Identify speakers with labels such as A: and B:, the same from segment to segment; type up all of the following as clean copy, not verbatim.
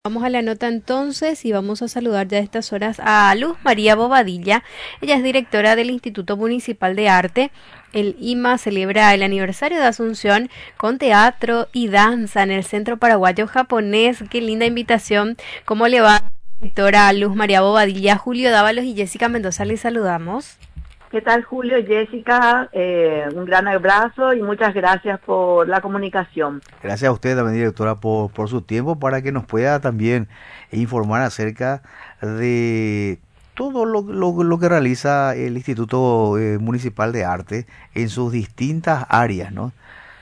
A: Vamos a la nota entonces y vamos a saludar ya a estas horas a Luz María Bobadilla. Ella es directora del Instituto Municipal de Arte. El IMA celebra el aniversario de Asunción con teatro y danza en el Centro Paraguayo Japonés. Qué linda invitación. ¿Cómo le va, directora Luz María Bobadilla? Julio Dávalos y Jessica Mendoza, les saludamos.
B: ¿Qué tal, Julio y Jessica? Un gran abrazo y muchas gracias por la comunicación.
C: Gracias a usted también, directora, por su tiempo para que nos pueda también informar acerca de todo lo que realiza el Instituto Municipal de Arte en sus distintas áreas, ¿no?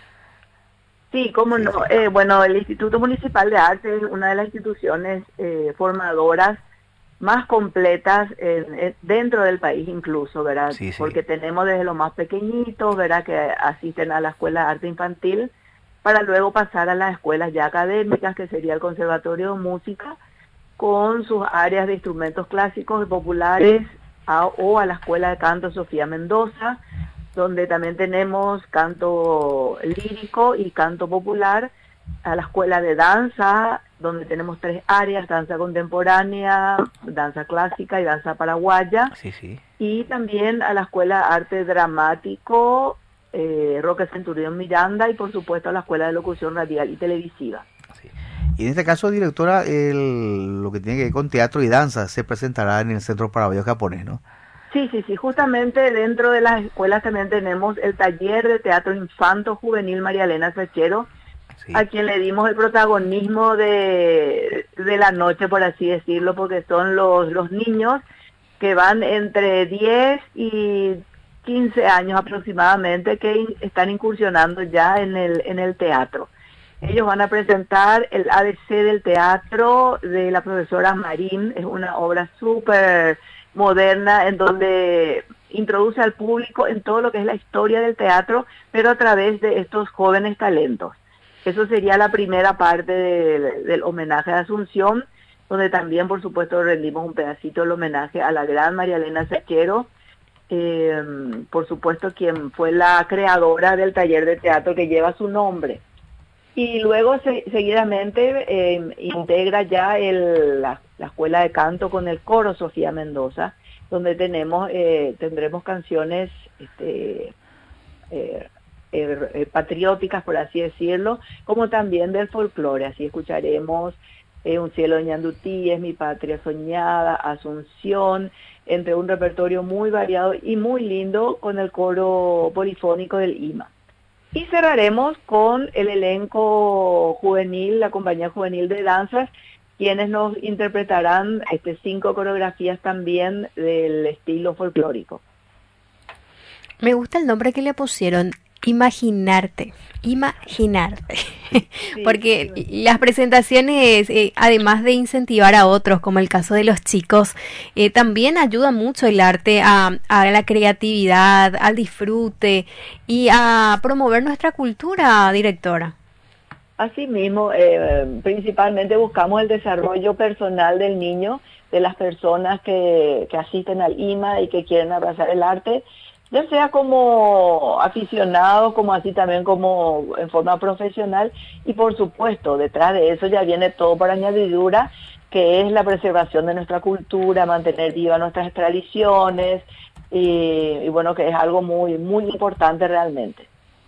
B: Sí, cómo
C: Sí,
B: no.
C: sí.
B: Bueno, el Instituto Municipal de Arte es una de las instituciones formadoras más completas dentro del país incluso, ¿verdad?
C: Sí, sí.
B: Porque tenemos desde los más pequeñitos, ¿verdad? Que asisten a la Escuela de Arte Infantil para luego pasar a las escuelas ya académicas, que sería el Conservatorio de Música, con sus áreas de instrumentos clásicos y populares, o a la Escuela de Canto Sofía Mendoza, donde también tenemos canto lírico y canto popular, a la Escuela de Danza, donde tenemos 3 áreas: danza contemporánea, danza clásica y danza paraguaya,
C: Sí, sí.
B: y también a la Escuela de Arte Dramático, Roque Centurión Miranda, y por supuesto a la Escuela de Locución Radial y Televisiva.
C: Sí. Y en este caso, directora, lo que tiene que ver con teatro y danza se presentará en el Centro Paraguayo Japonés, ¿no?
B: Sí, justamente dentro de las escuelas también tenemos el taller de teatro infanto juvenil María Elena Sachero, a
C: Sí.
B: quien le dimos el protagonismo de la noche, por así decirlo, porque son los niños que van entre 10 y 15 años aproximadamente, que están incursionando ya en el teatro. Ellos van a presentar el ABC del teatro de la profesora Marín. Es una obra súper moderna en donde introduce al público en todo lo que es la historia del teatro, pero a través de estos jóvenes talentos. Eso sería la primera parte del homenaje a Asunción, donde también, por supuesto, rendimos un pedacito del homenaje a la gran María Elena Sequero, por supuesto, quien fue la creadora del taller de teatro que lleva su nombre. Y luego seguidamente integra ya la escuela de canto con el coro Sofía Mendoza, donde tendremos canciones eh, patrióticas, por así decirlo, como también del folclore. Así escucharemos Un cielo de Ñandutí, Es mi patria soñada, Asunción, entre un repertorio muy variado y muy lindo con el coro polifónico del IMA. Y cerraremos con el elenco juvenil, la compañía juvenil de danzas, quienes nos interpretarán 5 coreografías también del estilo folclórico.
A: Me gusta el nombre que le pusieron, Imaginarte, Imaginarte,
B: Sí,
A: porque las presentaciones, además de incentivar a otros, como el caso de los chicos, también ayuda mucho el arte a la creatividad, al disfrute y a promover nuestra cultura, directora.
B: asimismo, principalmente buscamos el desarrollo personal del niño, de las personas que asisten al IMA y que quieren abrazar el arte, ya sea como aficionados, como así también como en forma profesional, y por supuesto, detrás de eso ya viene todo por añadidura, que es la preservación de nuestra cultura, mantener vivas nuestras tradiciones, y bueno, que es algo muy, muy importante realmente.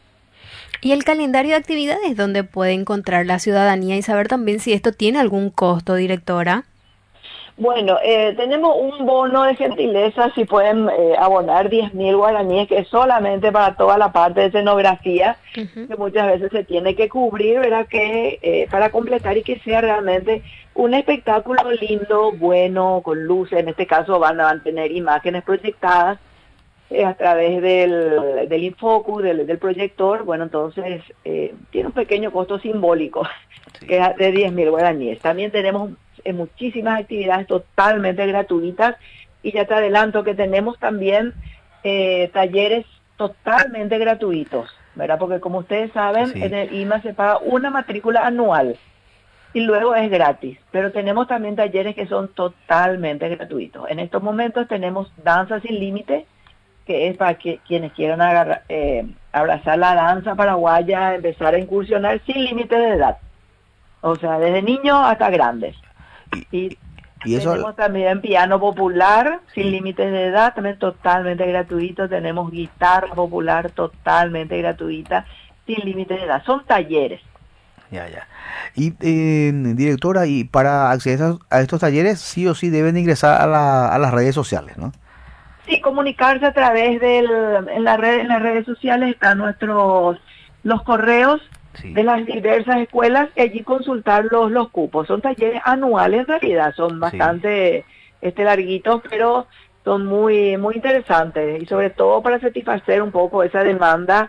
A: Y el calendario de actividades donde puede encontrar la ciudadanía y saber también si esto tiene algún costo, directora.
B: Bueno, tenemos un bono de gentileza, si pueden abonar 10.000 guaraníes, que es solamente para toda la parte de escenografía,
A: Ujú.
B: que muchas veces se tiene que cubrir, ¿verdad? Que para completar y que sea realmente un espectáculo lindo, bueno, con luces. En este caso van a tener imágenes proyectadas a través del Infocus, del proyector. Bueno, entonces tiene un pequeño costo simbólico,
C: Sí.
B: que es de 10.000 guaraníes. También tenemos muchísimas actividades totalmente gratuitas, y ya te adelanto que tenemos también talleres totalmente gratuitos, ¿verdad? Porque como ustedes saben, en
C: Sí.
B: el IMA se paga una matrícula anual y luego es gratis, pero tenemos también talleres que son totalmente gratuitos. En estos momentos tenemos Danza Sin Límite, que es para quienes quieran abrazar la danza paraguaya, empezar a incursionar sin límite de edad. o sea, desde niños hasta grandes. Y
C: eso...
B: tenemos también piano popular, sin límites de edad, también totalmente gratuito. Tenemos guitarra popular totalmente gratuita, sin límites de edad. Son talleres.
C: Ya. Y directora, y para acceder a estos talleres, sí o sí deben ingresar a las redes sociales, ¿no?
B: Sí, comunicarse a través en las redes sociales están los correos de las diversas escuelas y allí consultar los cupos. Son talleres anuales en realidad, son bastante larguitos, pero son muy muy interesantes y sobre todo para satisfacer un poco esa demanda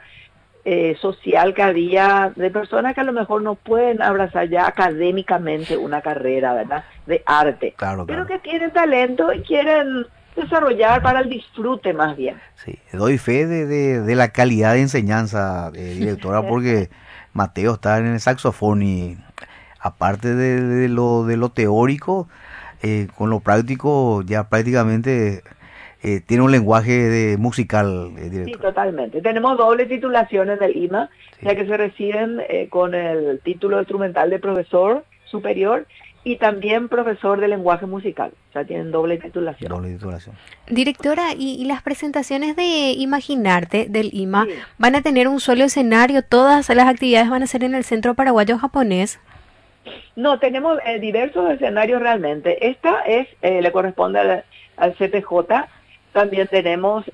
B: social que había de personas que a lo mejor no pueden abrazar ya académicamente una carrera, ¿verdad?, de arte, pero que tienen talento y quieren desarrollar para el disfrute más bien.
C: Sí, doy fe de la calidad de enseñanza, directora, porque Mateo está en el saxofón y aparte de lo teórico, con lo práctico ya prácticamente tiene un lenguaje musical, directora.
B: Sí, totalmente. Tenemos doble titulación en el IMA, ya que se reciben con el título instrumental de profesor superior y también profesor de lenguaje musical. O sea, tienen doble titulación.
A: Directora, ¿y las presentaciones de Imaginarte del IMA van a tener un solo escenario? ¿Todas las actividades van a ser en el Centro Paraguayo Japonés?
B: No, tenemos diversos escenarios realmente. Esta le corresponde al CPJ. También tenemos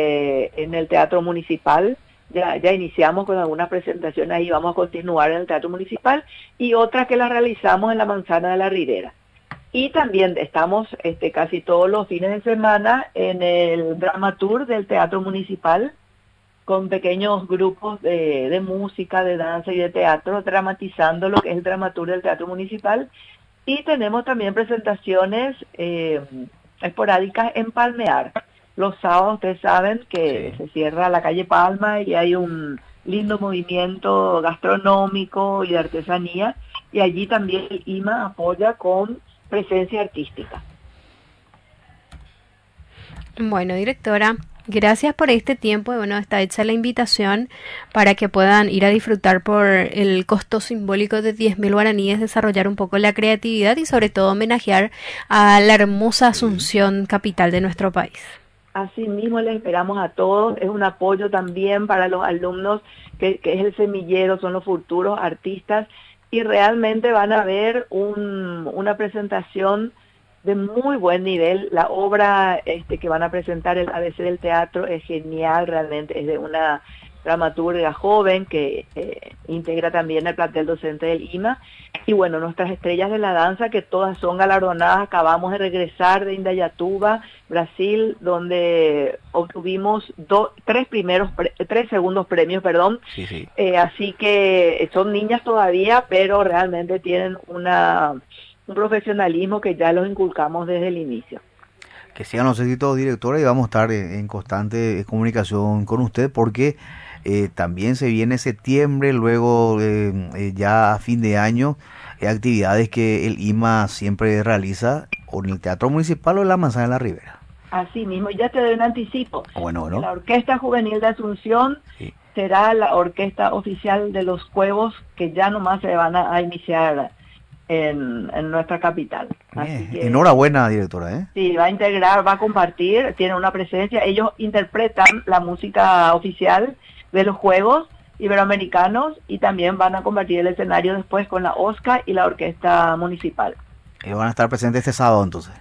B: en el Teatro Municipal, ya iniciamos con algunas presentaciones ahí, vamos a continuar en el Teatro Municipal y otras que las realizamos en la Manzana de la Ribera. Y también estamos casi todos los fines de semana en el Dramatur del Teatro Municipal, con pequeños grupos de música, de danza y de teatro, dramatizando lo que es el Dramatur del Teatro Municipal. Y tenemos también presentaciones esporádicas en Palmear. Los sábados ustedes saben que se cierra la calle Palma y hay un lindo movimiento gastronómico y de artesanía, y allí también el IMA apoya con presencia artística.
A: Bueno, directora, gracias por este tiempo. Bueno, está hecha la invitación para que puedan ir a disfrutar por el costo simbólico de 10.000 guaraníes, desarrollar un poco la creatividad y sobre todo homenajear a la hermosa Asunción, capital de nuestro país.
B: Así mismo les esperamos a todos. Es un apoyo también para los alumnos, que es el semillero, son los futuros artistas, y realmente van a ver una presentación de muy buen nivel. La obra que van a presentar, el ABC del teatro, es genial, realmente es de una dramaturga joven que integra también el plantel docente del IMA. Y bueno, nuestras estrellas de la danza, que todas son galardonadas. Acabamos de regresar de Indaiatuba, Brasil, donde obtuvimos tres segundos premios, perdón. Así que son niñas todavía, pero realmente tienen un profesionalismo que ya los inculcamos desde el inicio.
C: Que sigan los éxitos, directora, y vamos a estar en constante comunicación con usted porque también se viene septiembre, luego ya a fin de año, actividades que el IMA siempre realiza o en el Teatro Municipal o en la Manzana de la Ribera.
B: Así mismo, ya te doy un anticipo.
C: Bueno.
B: La Orquesta Juvenil de Asunción será la orquesta oficial de los juegos que ya nomás se van a iniciar en nuestra capital. Así que,
C: enhorabuena, directora.
B: Sí, va a integrar, va a compartir, tiene una presencia. Ellos interpretan la música oficial de los Juegos Iberoamericanos y también van a compartir el escenario después con la OSCA y la Orquesta Municipal.
C: ¿Y van a estar presentes este sábado entonces?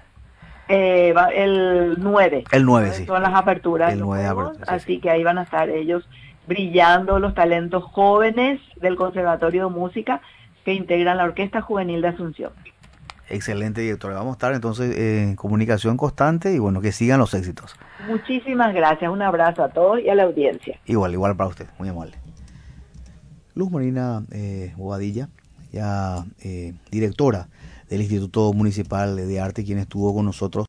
B: El 9.
C: El 9, sí.
B: Son las aperturas.
C: El 9 de abril.
B: Así que ahí van a estar ellos brillando, los talentos jóvenes del Conservatorio de Música que integran la Orquesta Juvenil de Asunción.
C: Excelente, directora. Vamos a estar entonces en comunicación constante y bueno, que sigan los éxitos.
B: Muchísimas gracias. Un abrazo a todos y a la audiencia.
C: Igual para usted. Muy amable. Luz Marina Bobadilla, ya directora del Instituto Municipal de Arte, quien estuvo con nosotros